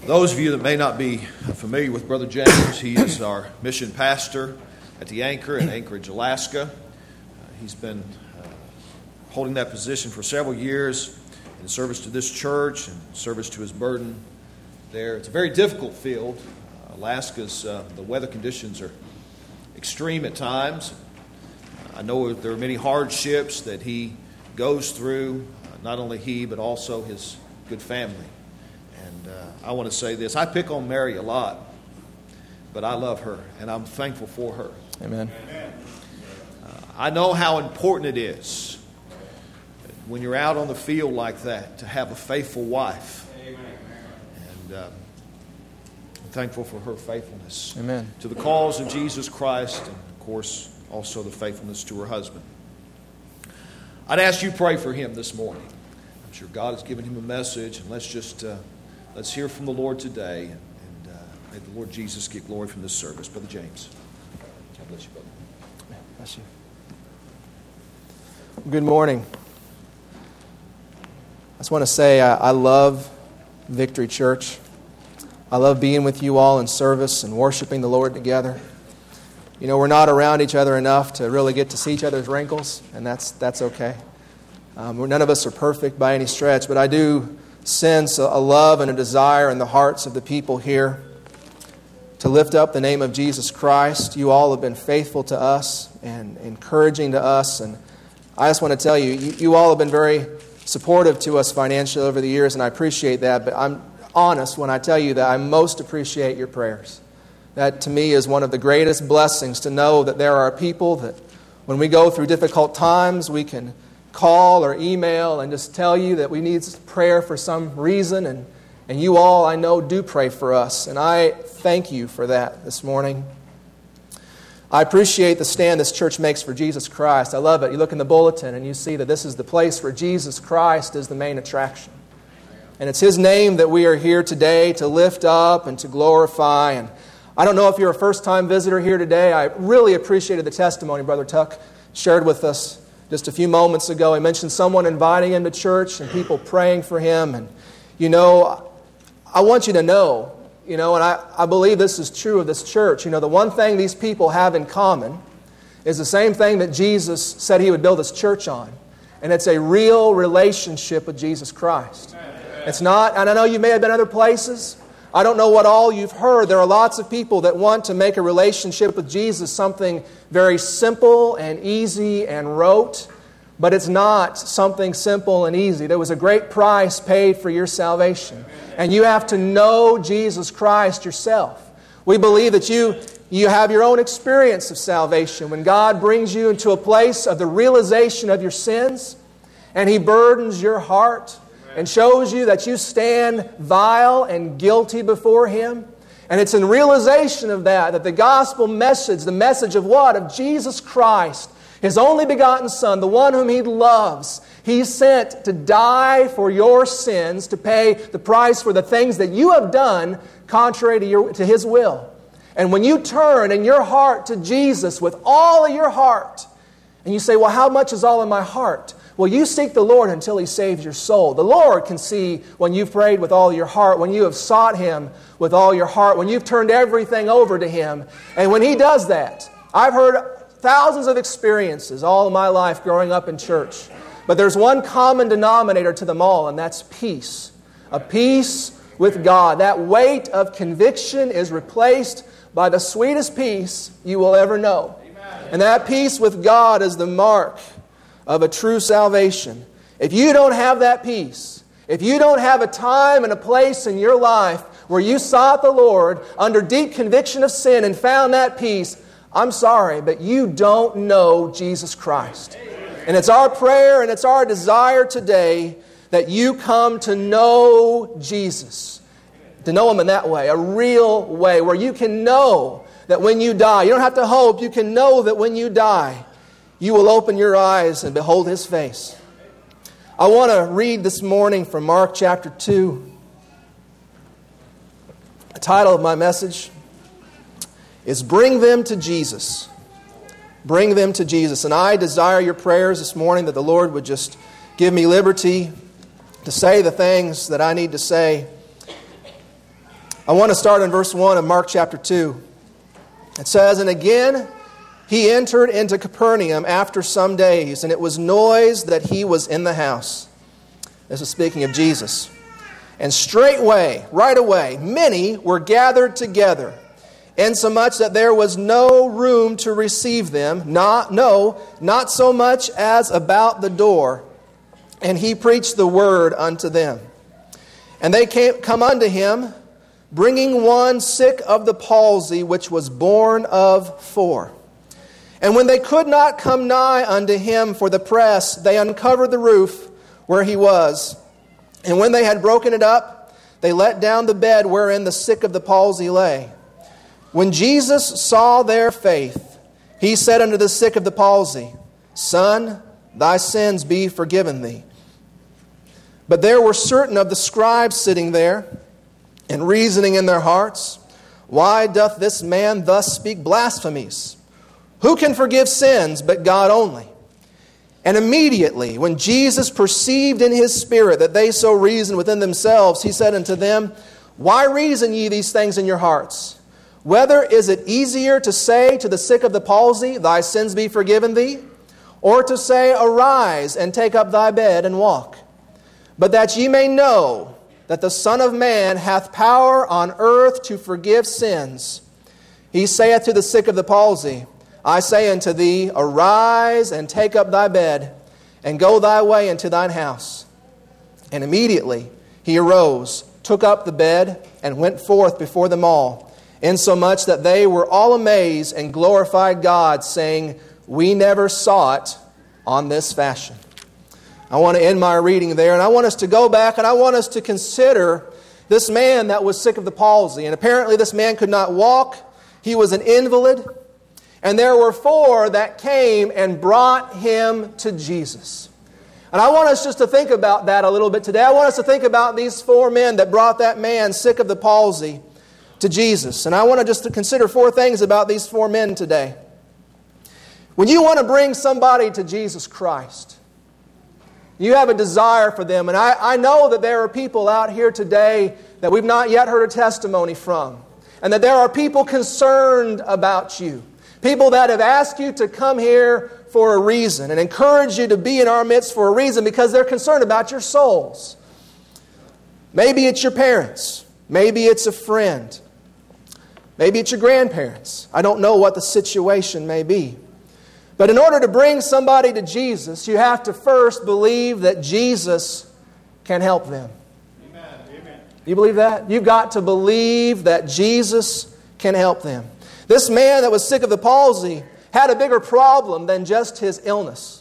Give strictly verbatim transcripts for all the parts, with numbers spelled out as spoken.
Those of you that may not be familiar with Brother James, he is our mission pastor at the Anchor in Anchorage, Alaska. Uh, he's been uh, holding that position for several years in service to this church and service to his burden there. It's a very difficult field. Uh, Alaska's, uh, the weather conditions are extreme at times. I know there are many hardships that he goes through, uh, not only he, but also his good family. And uh, I want to say this. I pick on Mary a lot, but I love her, and I'm thankful for her. Amen. Uh, I know how important it is when you're out on the field like that to have a faithful wife. And uh, I'm thankful for her faithfulness Amen. to the cause of Jesus Christ, and of course, also the faithfulness to her husband. I'd ask you to pray for him this morning. I'm sure God has given him a message, and let's just uh, let's hear from the Lord today, and, and uh, may the Lord Jesus get glory from this service. Brother James. God bless you, brother. Bless you. Good morning. I just want to say I, I love Victory Church. I love being with you all in service and worshiping the Lord together. You know, we're not around each other enough to really get to see each other's wrinkles, and that's that's okay. Um, none of us are perfect by any stretch, but I do sense a, a love and a desire in the hearts of the people here to lift up the name of Jesus Christ. You all have been faithful to us and encouraging to us, and I just want to tell you, you, you all have been very supportive to us financially over the years, and I appreciate that, but I'm honest when I tell you that I most appreciate your prayers. That to me is one of the greatest blessings, to know that there are people that when we go through difficult times, we can call or email and just tell you that we need prayer for some reason, and, and you all, I know, do pray for us, and I thank you for that this morning. I appreciate the stand this church makes for Jesus Christ. I love it. You look in the bulletin and you see that this is the place where Jesus Christ is the main attraction. And it's His name that we are here today to lift up and to glorify. And I don't know if you're a first-time visitor here today. I really appreciated the testimony Brother Tuck shared with us just a few moments ago. He mentioned someone inviting him to church and people praying for him. And, you know, I want you to know, you know, and I, I believe this is true of this church. You know, the one thing these people have in common is the same thing that Jesus said He would build His church on. And it's a real relationship with Jesus Christ. It's not, and I know you may have been other places. I don't know what all you've heard. There are lots of people that want to make a relationship with Jesus something very simple and easy and rote, but it's not something simple and easy. There was a great price paid for your salvation, and you have to know Jesus Christ yourself. We believe that you, you have your own experience of salvation when God brings you into a place of the realization of your sins, and He burdens your heart and shows you that you stand vile and guilty before Him. And it's in realization of that, that the gospel message, the message of what? Of Jesus Christ, His only begotten Son, the one whom He loves, He sent to die for your sins, to pay the price for the things that you have done contrary to, your, to His will. And when you turn in your heart to Jesus with all of your heart, and you say, well, how much is all in my heart? Well, you seek the Lord until He saves your soul. The Lord can see when you've prayed with all your heart, when you have sought Him with all your heart, when you've turned everything over to Him. And when He does that, I've heard thousands of experiences all of my life growing up in church. But there's one common denominator to them all, and that's peace. A peace with God. That weight of conviction is replaced by the sweetest peace you will ever know. Amen. And that peace with God is the mark of a true salvation. If you don't have that peace, if you don't have a time and a place in your life where you sought the Lord under deep conviction of sin and found that peace, I'm sorry, but you don't know Jesus Christ. And it's our prayer and it's our desire today that you come to know Jesus. To know Him in that way, a real way, where you can know that when you die, you don't have to hope, you can know that when you die, you will open your eyes and behold His face. I want to read this morning from Mark chapter two. The title of my message is Bring Them to Jesus. Bring them to Jesus. And I desire your prayers this morning that the Lord would just give me liberty to say the things that I need to say. I want to start in verse one of Mark chapter two. It says, "And again he entered into Capernaum after some days, and it was noised that he was in the house." This is speaking of Jesus. "And straightway, right away, many were gathered together, insomuch that there was no room to receive them, not, no, not so much as about the door. And he preached the word unto them. And they came come unto him, bringing one sick of the palsy, which was born of four. And when they could not come nigh unto him for the press, they uncovered the roof where he was. And when they had broken it up, they let down the bed wherein the sick of the palsy lay. When Jesus saw their faith, he said unto the sick of the palsy, Son, thy sins be forgiven thee. But there were certain of the scribes sitting there, and reasoning in their hearts, Why doth this man thus speak blasphemies? Who can forgive sins but God only? And immediately, when Jesus perceived in his spirit that they so reasoned within themselves, he said unto them, Why reason ye these things in your hearts? Whether is it easier to say to the sick of the palsy, Thy sins be forgiven thee? Or to say, Arise and take up thy bed and walk? But that ye may know that the Son of Man hath power on earth to forgive sins, he saith to the sick of the palsy, I say unto thee, Arise and take up thy bed, and go thy way into thine house. And immediately he arose, took up the bed, and went forth before them all, insomuch that they were all amazed and glorified God, saying, We never saw it on this fashion. I want to end my reading there, and I want us to go back, and I want us to consider this man that was sick of the palsy. And apparently this man could not walk. He was an invalid. And there were four that came and brought him to Jesus. And I want us just to think about that a little bit today. I want us to think about these four men that brought that man sick of the palsy to Jesus. And I want to just to consider four things about these four men today. When you want to bring somebody to Jesus Christ, you have a desire for them. And I, I know that there are people out here today that we've not yet heard a testimony from. And that there are people concerned about you. People that have asked you to come here for a reason and encourage you to be in our midst for a reason because they're concerned about your souls. Maybe it's your parents. Maybe it's a friend. Maybe it's your grandparents. I don't know what the situation may be. But in order to bring somebody to Jesus, you have to first believe that Jesus can help them. Amen. Amen. You believe that? You've got to believe that Jesus can help them. This man that was sick of the palsy had a bigger problem than just his illness.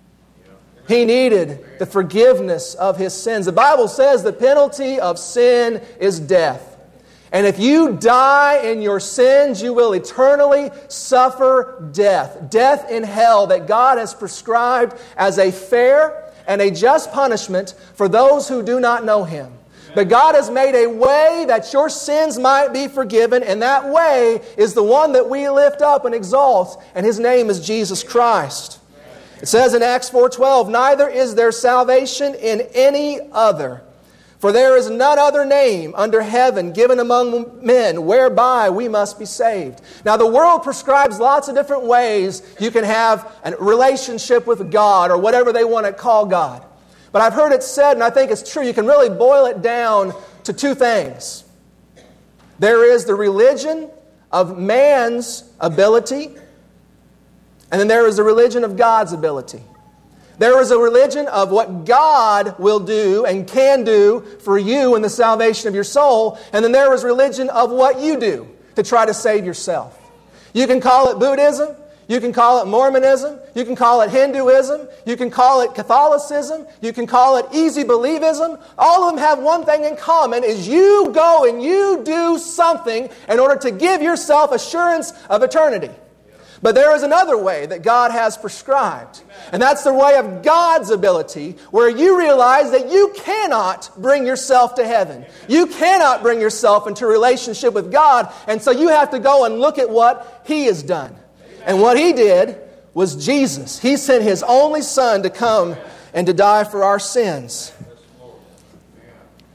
He needed the forgiveness of his sins. The Bible says the penalty of sin is death. And if you die in your sins, you will eternally suffer death. Death in hell that God has prescribed as a fair and a just punishment for those who do not know Him. But God has made a way that your sins might be forgiven, and that way is the one that we lift up and exalt, and His name is Jesus Christ. It says in Acts four twelve, Neither is there salvation in any other, for there is none other name under heaven given among men whereby we must be saved. Now the world prescribes lots of different ways you can have a relationship with God, or whatever they want to call God. But I've heard it said, and I think it's true, you can really boil it down to two things. There is the religion of man's ability, and then there is the religion of God's ability. There is a religion of what God will do and can do for you in the salvation of your soul, and then there is religion of what you do to try to save yourself. You can call it Buddhism. You can call it Mormonism. You can call it Hinduism. You can call it Catholicism. You can call it easy believism. All of them have one thing in common, is you go and you do something in order to give yourself assurance of eternity. But there is another way that God has prescribed. And that's the way of God's ability, where you realize that you cannot bring yourself to heaven. You cannot bring yourself into a relationship with God. And so you have to go and look at what He has done. And what He did was Jesus. He sent His only Son to come and to die for our sins.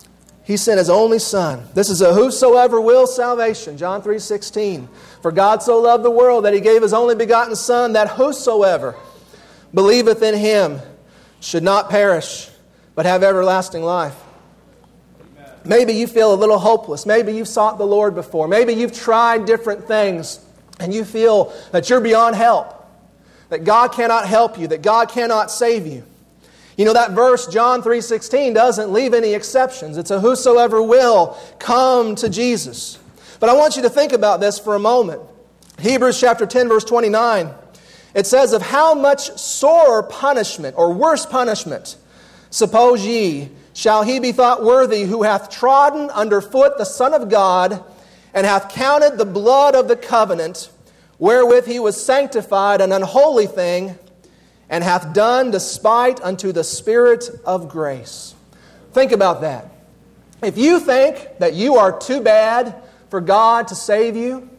He sent His only Son. This is a whosoever will salvation, John three sixteen. For God so loved the world that He gave His only begotten Son, that whosoever believeth in Him should not perish, but have everlasting life. Amen. Maybe you feel a little hopeless. Maybe you've sought the Lord before. Maybe you've tried different things and you feel that you're beyond help, that God cannot help you, that God cannot save you. You know, that verse, John three sixteen, doesn't leave any exceptions. It's a whosoever will come to Jesus. But I want you to think about this for a moment. Hebrews chapter ten, verse twenty-nine. It says, of how much sorer punishment, or worse punishment, suppose ye, shall he be thought worthy who hath trodden under foot the Son of God, and hath counted the blood of the covenant, wherewith he was sanctified, an unholy thing, and hath done despite unto the Spirit of grace. Think about that. If you think that you are too bad for God to save you,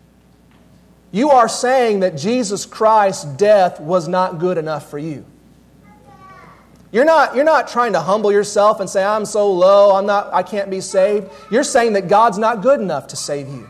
you are saying that Jesus Christ's death was not good enough for you. You're not, you're not trying to humble yourself and say, I'm so low, I'm not, I can't be saved. You're saying that God's not good enough to save you.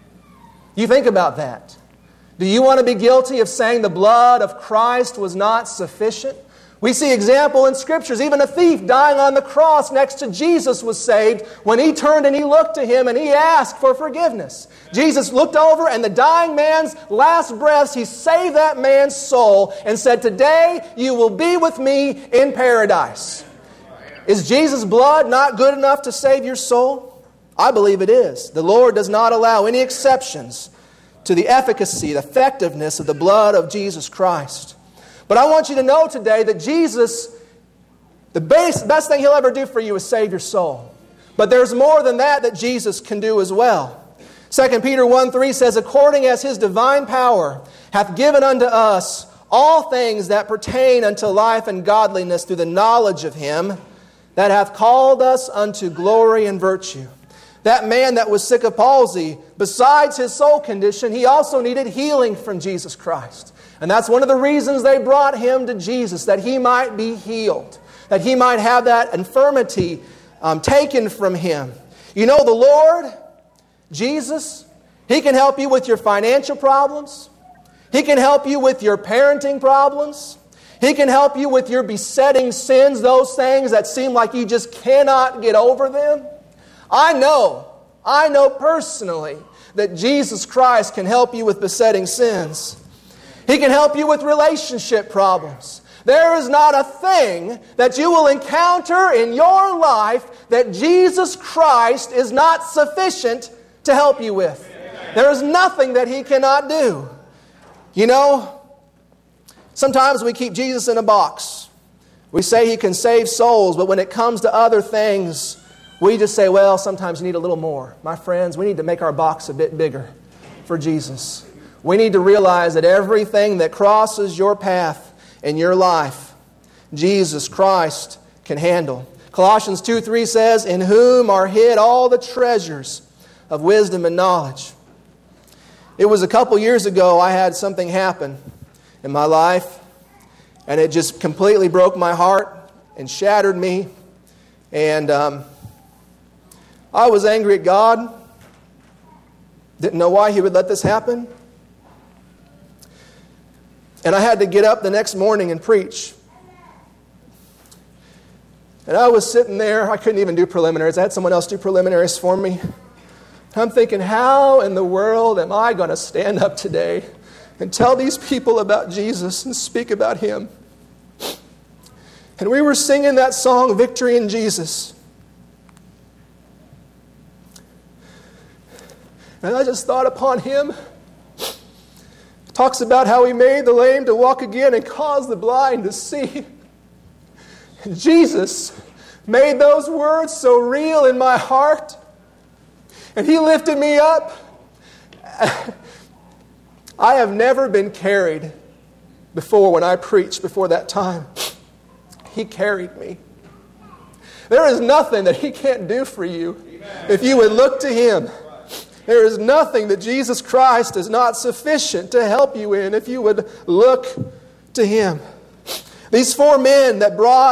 You think about that. Do you want to be guilty of saying the blood of Christ was not sufficient? We see example in Scriptures. Even a thief dying on the cross next to Jesus was saved when he turned and he looked to Him and he asked for forgiveness. Jesus looked over, and the dying man's last breaths, He saved that man's soul and said, today you will be with me in paradise. Is Jesus' blood not good enough to save your soul? I believe it is. The Lord does not allow any exceptions to the efficacy, the effectiveness of the blood of Jesus Christ. But I want you to know today that Jesus, the best, best thing He'll ever do for you is save your soul. But there's more than that that Jesus can do as well. Second Peter one three says, according as His divine power hath given unto us all things that pertain unto life and godliness through the knowledge of Him that hath called us unto glory and virtue. That man that was sick of palsy, besides his soul condition, he also needed healing from Jesus Christ. And that's one of the reasons they brought him to Jesus, that he might be healed, that he might have that infirmity um, taken from him. You know, the Lord, Jesus, He can help you with your financial problems. He can help you with your parenting problems. He can help you with your besetting sins, those things that seem like you just cannot get over them. I know, I know personally that Jesus Christ can help you with besetting sins. He can help you with relationship problems. There is not a thing that you will encounter in your life that Jesus Christ is not sufficient to help you with. There is nothing that He cannot do. You know, sometimes we keep Jesus in a box. We say He can save souls, but when it comes to other things, we just say, well, sometimes you need a little more. My friends, we need to make our box a bit bigger for Jesus. We need to realize that everything that crosses your path in your life, Jesus Christ can handle. Colossians two three says, in whom are hid all the treasures of wisdom and knowledge. It was a couple years ago I had something happen in my life, and it just completely broke my heart and shattered me. And um, I was angry at God. Didn't know why He would let this happen. And I had to get up the next morning and preach. And I was sitting there. I couldn't even do preliminaries. I had someone else do preliminaries for me. I'm thinking, how in the world am I going to stand up today and tell these people about Jesus and speak about Him? And we were singing that song, Victory in Jesus. And I just thought upon Him. It talks about how He made the lame to walk again and caused the blind to see. And Jesus made those words so real in my heart. And He lifted me up. I have never been carried before when I preached before that time. He carried me. There is nothing that He can't do for you if you would look to Him. There is nothing that Jesus Christ is not sufficient to help you in if you would look to Him. These four men that brought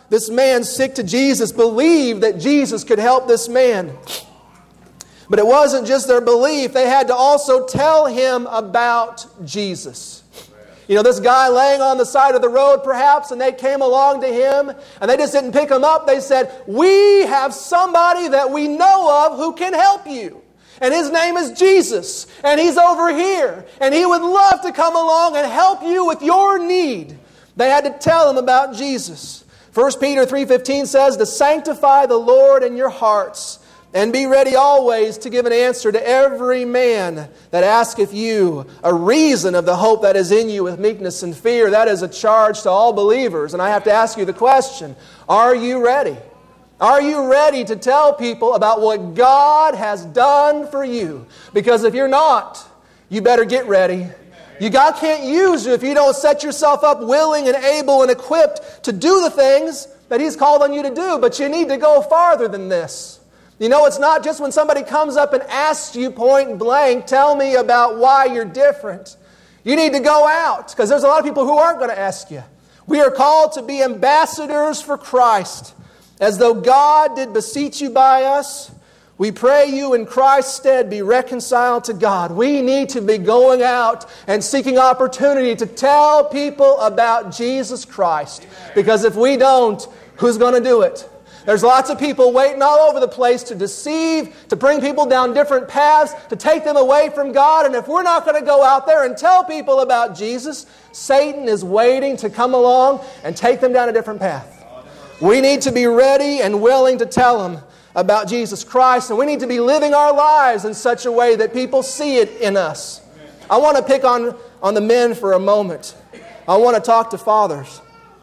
this man sick to Jesus, believed that Jesus could help this man. But it wasn't just their belief. They had to also tell him about Jesus. You know, this guy laying on the side of the road perhaps, and they came along to him, and they just didn't pick him up. They said, we have somebody that we know of who can help you. And his name is Jesus. And he's over here. And he would love to come along and help you with your need. They had to tell him about Jesus. First Peter three fifteen says, to sanctify the Lord in your hearts, and be ready always to give an answer to every man that asketh you a reason of the hope that is in you with meekness and fear. That is a charge to all believers. And I have to ask you the question, are you ready? Are you ready to tell people about what God has done for you? Because if you're not, you better get ready. You, God can't use you if you don't set yourself up willing and able and equipped to do the things that He's called on you to do. But you need to go farther than this. You know, it's not just when somebody comes up and asks you point blank, tell me about why you're different. You need to go out, because there's a lot of people who aren't going to ask you. We are called to be ambassadors for Christ. As though God did beseech you by us, we pray you in Christ's stead be reconciled to God. We need to be going out and seeking opportunity to tell people about Jesus Christ. Because if we don't, who's going to do it? There's lots of people waiting all over the place to deceive, to bring people down different paths, to take them away from God. And if we're not going to go out there and tell people about Jesus, Satan is waiting to come along and take them down a different path. We need to be ready and willing to tell them about Jesus Christ. And we need to be living our lives in such a way that people see it in us. I want to pick on, on the men for a moment. I want to talk to fathers.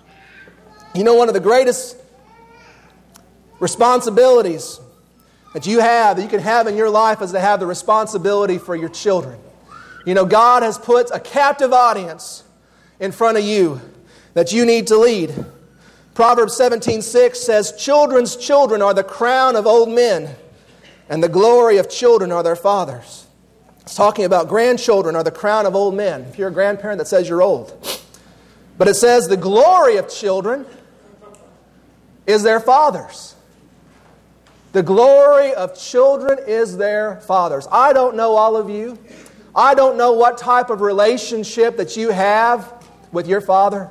You know, one of the greatest responsibilities that you have, that you can have in your life, is to have the responsibility for your children. You know, God has put a captive audience in front of you that you need to lead. Proverbs seventeen six says, children's children are the crown of old men, and the glory of children are their fathers. It's talking about grandchildren are the crown of old men. If you're a grandparent, that says you're old. But it says the glory of children is their fathers. The glory of children is their fathers. I don't know all of you. I don't know what type of relationship that you have with your father.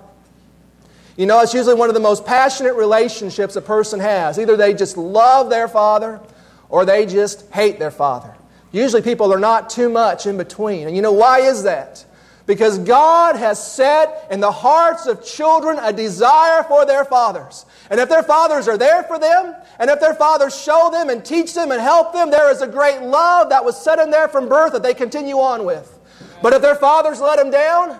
You know, it's usually one of the most passionate relationships a person has. Either they just love their father or they just hate their father. Usually people are not too much in between. And you know, why is that? Because God has set in the hearts of children a desire for their fathers. And if their fathers are there for them, and if their fathers show them and teach them and help them, there is a great love that was set in there from birth that they continue on with. But if their fathers let them down,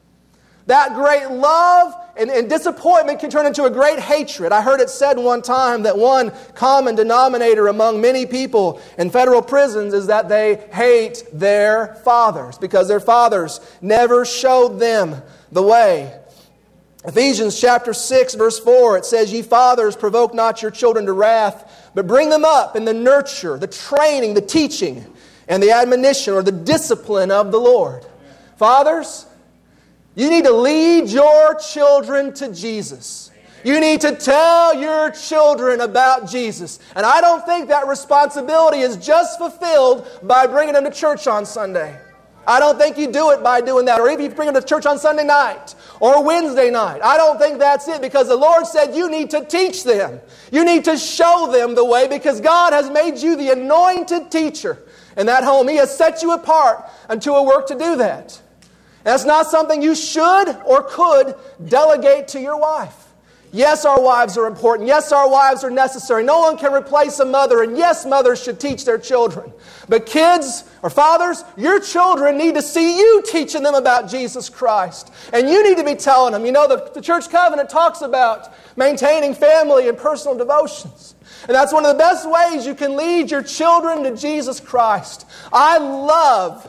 that great love and, and disappointment can turn into a great hatred. I heard it said one time that one common denominator among many people in federal prisons is that they hate their fathers because their fathers never showed them the way. Ephesians chapter six verse four, it says, ye fathers, provoke not your children to wrath, but bring them up in the nurture, the training, the teaching, and the admonition or the discipline of the Lord. Fathers, you need to lead your children to Jesus. You need to tell your children about Jesus. And I don't think that responsibility is just fulfilled by bringing them to church on Sunday. I don't think you do it by doing that. Or even if you bring them to church on Sunday night or Wednesday night. I don't think that's it, because the Lord said you need to teach them. You need to show them the way, because God has made you the anointed teacher in that home. He has set you apart unto a work to do that. That's not something you should or could delegate to your wife. Yes, our wives are important. Yes, our wives are necessary. No one can replace a mother. And yes, mothers should teach their children. But kids or fathers, your children need to see you teaching them about Jesus Christ. And you need to be telling them. You know, the, the church covenant talks about maintaining family and personal devotions. And that's one of the best ways you can lead your children to Jesus Christ. I love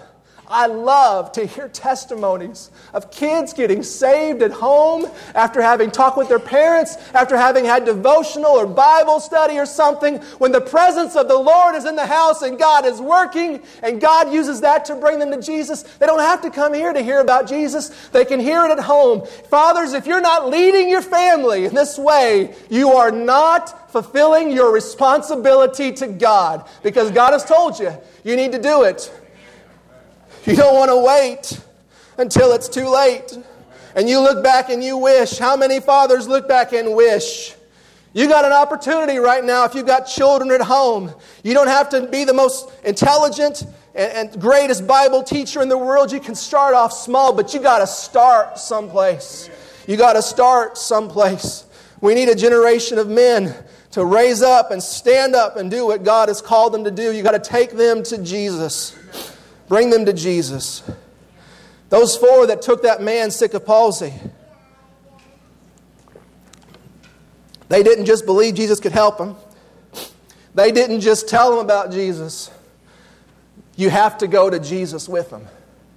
I love to hear testimonies of kids getting saved at home after having talked with their parents, after having had devotional or Bible study or something, when the presence of the Lord is in the house and God is working and God uses that to bring them to Jesus. They don't have to come here to hear about Jesus. They can hear it at home. Fathers, if you're not leading your family in this way, you are not fulfilling your responsibility to God, because God has told you, you need to do it. You don't want to wait until it's too late. And you look back and you wish. How many fathers look back and wish? You got an opportunity right now if you've got children at home. You don't have to be the most intelligent and, and greatest Bible teacher in the world. You can start off small, but you got to start someplace. You got to start someplace. We need a generation of men to raise up and stand up and do what God has called them to do. You got to take them to Jesus. Bring them to Jesus. Those four that took that man sick of palsy, they didn't just believe Jesus could help him. They didn't just tell him about Jesus. You have to go to Jesus with them.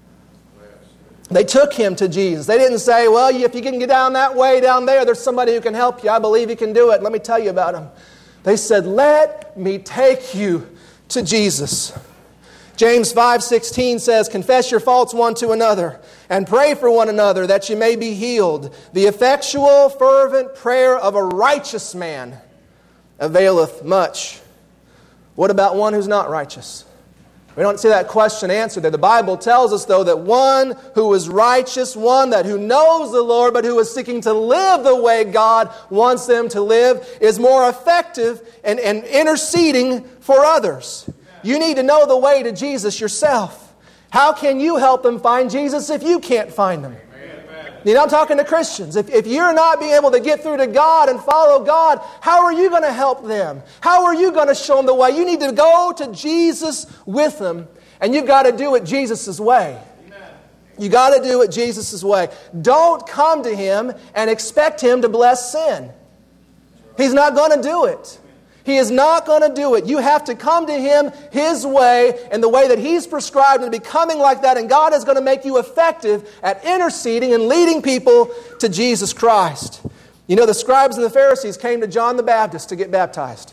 They took him to Jesus. They didn't say, well, if you can get down that way down there, there's somebody who can help you. I believe he can do it. Let me tell you about him. They said, let me take you to Jesus. James five sixteen says, confess your faults one to another and pray for one another that you may be healed. The effectual, fervent prayer of a righteous man availeth much. What about one who's not righteous? We don't see that question answered there. The Bible tells us, though, that one who is righteous, one that who knows the Lord, but who is seeking to live the way God wants them to live, is more effective in, in interceding for others. You need to know the way to Jesus yourself. How can you help them find Jesus if you can't find them? You know, I'm talking to Christians. If, if you're not being able to get through to God and follow God, how are you going to help them? How are you going to show them the way? You need to go to Jesus with them, and you've got to do it Jesus' way. You got to do it Jesus' way. Don't come to Him and expect Him to bless sin. He's not going to do it. He is not going to do it. You have to come to Him His way and the way that He's prescribed, and becoming like that. And God is going to make you effective at interceding and leading people to Jesus Christ. You know, the scribes and the Pharisees came to John the Baptist to get baptized.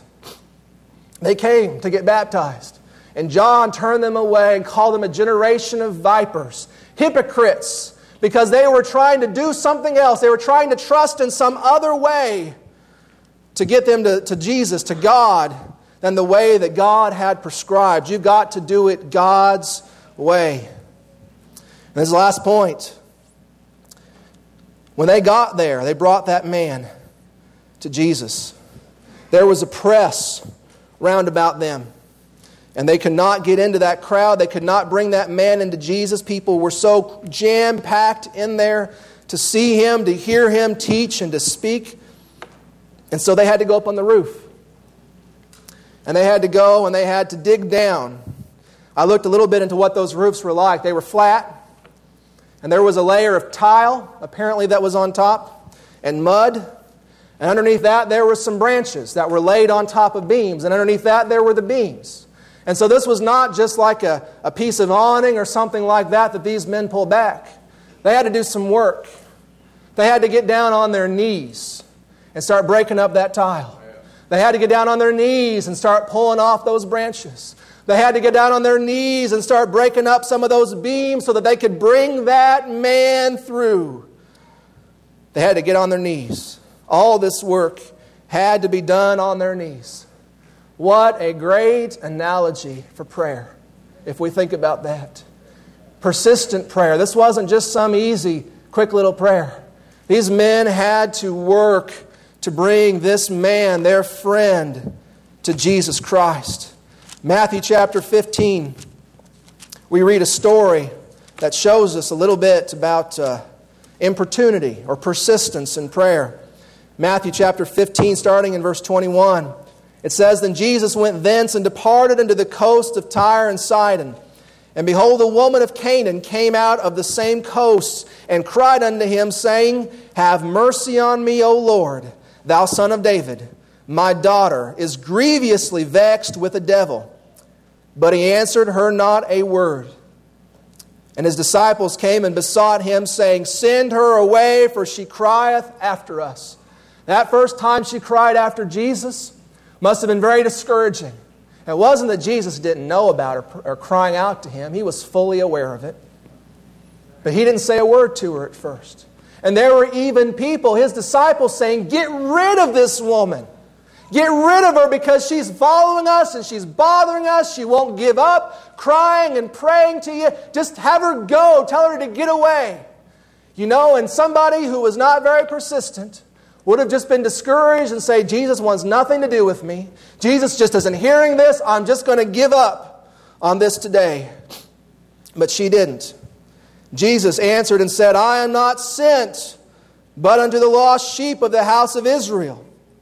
They came to get baptized. And John turned them away and called them a generation of vipers, hypocrites, because they were trying to do something else. They were trying to trust in some other way to get them to, to Jesus, to God, than the way that God had prescribed. You've got to do it God's way. And this last point. When they got there, they brought that man to Jesus. There was a press round about them. And they could not get into that crowd. They could not bring that man into Jesus. People were so jam-packed in there to see him, to hear him teach, and to speak. And so they had to go up on the roof. And they had to go and they had to dig down. I looked a little bit into what those roofs were like. They were flat. And there was a layer of tile, apparently, that was on top, and mud. And underneath that, there were some branches that were laid on top of beams. And underneath that, there were the beams. And so this was not just like a, a piece of awning or something like that that these men pulled back. They had to do some work. They had to get down on their knees and start breaking up that tile. They had to get down on their knees and start pulling off those branches. They had to get down on their knees and start breaking up some of those beams so that they could bring that man through. They had to get on their knees. All this work had to be done on their knees. What a great analogy for prayer, if we think about that. Persistent prayer. This wasn't just some easy, quick little prayer. These men had to work to bring this man, their friend, to Jesus Christ. Matthew chapter fifteen, we read a story that shows us a little bit about uh, importunity or persistence in prayer. Matthew chapter fifteen, starting in verse twenty-one. It says, Then Jesus went thence and departed unto the coast of Tyre and Sidon. And behold, a woman of Canaan came out of the same coast and cried unto him, saying, Have mercy on me, O Lord, thou son of David. My daughter is grievously vexed with a devil. But he answered her not a word. And his disciples came and besought him, saying, Send her away, for she crieth after us. That first time she cried after Jesus must have been very discouraging. It wasn't that Jesus didn't know about her or crying out to him. He was fully aware of it. But he didn't say a word to her at first. And there were even people, his disciples, saying, Get rid of this woman. Get rid of her because she's following us and she's bothering us. She won't give up, crying and praying to you. Just have her go. Tell her to get away. You know, and somebody who was not very persistent would have just been discouraged and say, Jesus wants nothing to do with me. Jesus just isn't hearing this. I'm just going to give up on this today. But she didn't. Jesus answered and said, I am not sent but unto the lost sheep of the house of Israel.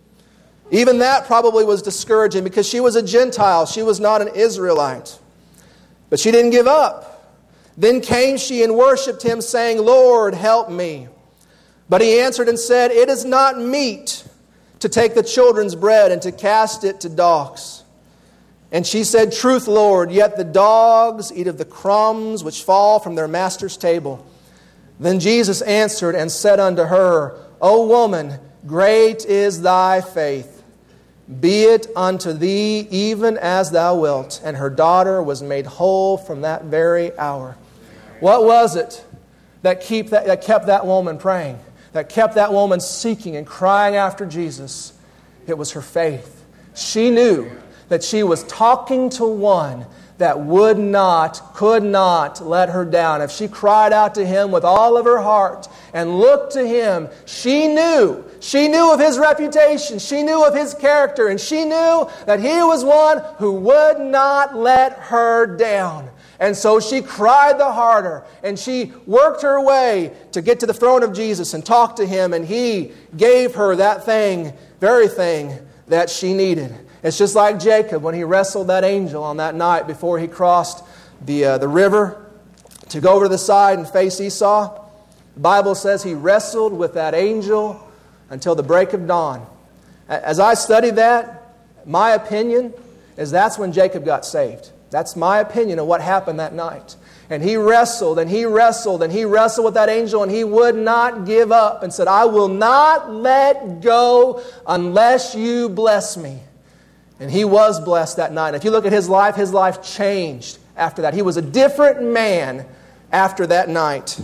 Even that probably was discouraging because she was a Gentile. She was not an Israelite. But she didn't give up. Then came she and worshipped him, saying, Lord, help me. But he answered and said, It is not meet to take the children's bread and to cast it to dogs. And she said, Truth, Lord, yet the dogs eat of the crumbs which fall from their master's table. Then Jesus answered and said unto her, O woman, great is thy faith. Be it unto thee even as thou wilt. And her daughter was made whole from that very hour. What was it that, keep that, that kept that woman praying? That kept that woman seeking and crying after Jesus? It was her faith. She knew that she was talking to one that would not, could not let her down. If she cried out to Him with all of her heart and looked to Him, she knew, she knew of His reputation, she knew of His character, and she knew that He was one who would not let her down. And so she cried the harder, and she worked her way to get to the throne of Jesus and talk to Him, and He gave her that thing, very thing that she needed. It's just like Jacob when he wrestled that angel on that night before he crossed the, uh, the river to go over to the side and face Esau. The Bible says he wrestled with that angel until the break of dawn. As I studied that, my opinion is that's when Jacob got saved. That's my opinion of what happened that night. And he wrestled and he wrestled and he wrestled with that angel, and he would not give up and said, I will not let go unless you bless me. And he was blessed that night. If you look at his life, his life changed after that. He was a different man after that night.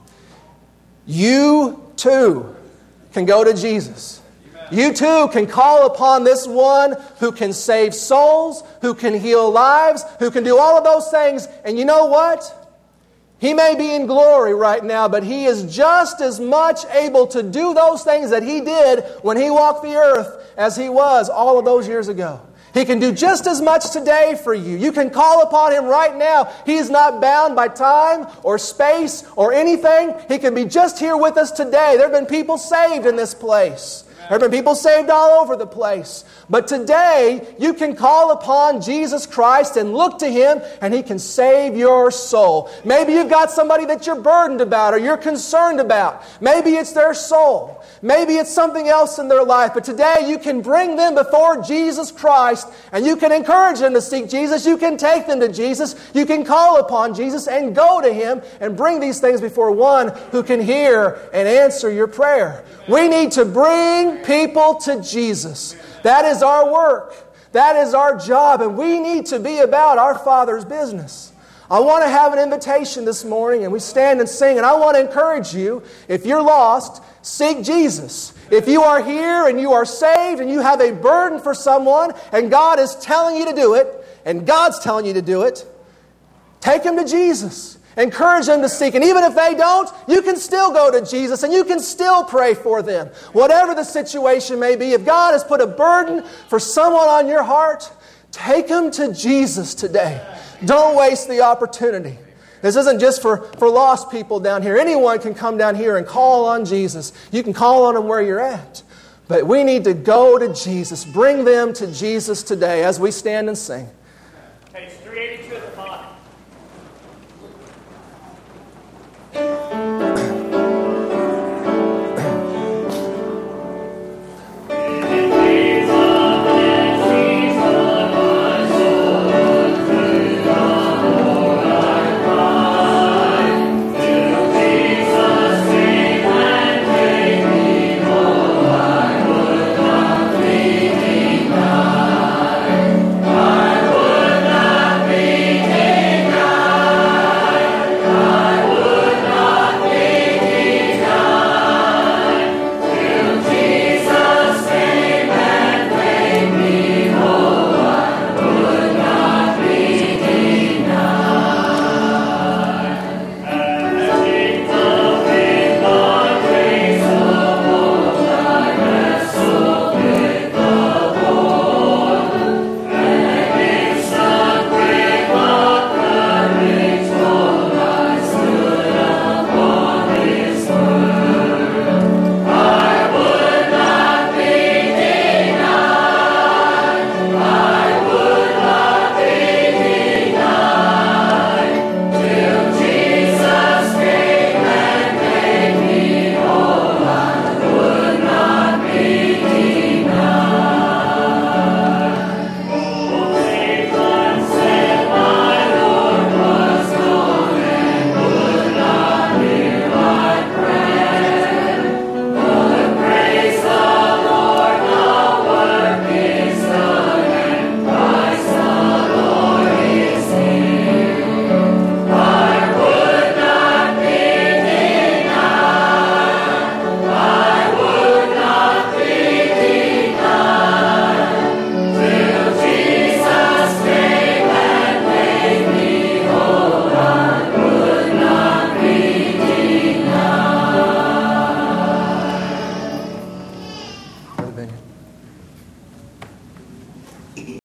You too can go to Jesus. You too can call upon this one who can save souls, who can heal lives, who can do all of those things. And you know what? He may be in glory right now, but He is just as much able to do those things that He did when He walked the earth as He was all of those years ago. He can do just as much today for you. You can call upon Him right now. He is not bound by time or space or anything. He can be just here with us today. There have been people saved in this place. There have been people saved all over the place. But today, you can call upon Jesus Christ and look to Him, and He can save your soul. Maybe you've got somebody that you're burdened about or you're concerned about. Maybe it's their soul. Maybe it's something else in their life. But today, you can bring them before Jesus Christ, and you can encourage them to seek Jesus. You can take them to Jesus. You can call upon Jesus and go to Him and bring these things before one who can hear and answer your prayer. We need to bring people to Jesus. That is our work. That is our job. And we need to be about our Father's business. I want to have an invitation this morning, and we stand and sing. And I want to encourage you, if you're lost, seek Jesus. If you are here and you are saved and you have a burden for someone and God is telling you to do it, and God's telling you to do it, take them to Jesus. Encourage them to seek. And even if they don't, you can still go to Jesus and you can still pray for them. Whatever the situation may be, if God has put a burden for someone on your heart, take them to Jesus today. Don't waste the opportunity. This isn't just for, for lost people down here. Anyone can come down here and call on Jesus. You can call on Him where you're at. But we need to go to Jesus. Bring them to Jesus today as we stand and sing. Page three eighty-two at the bottom.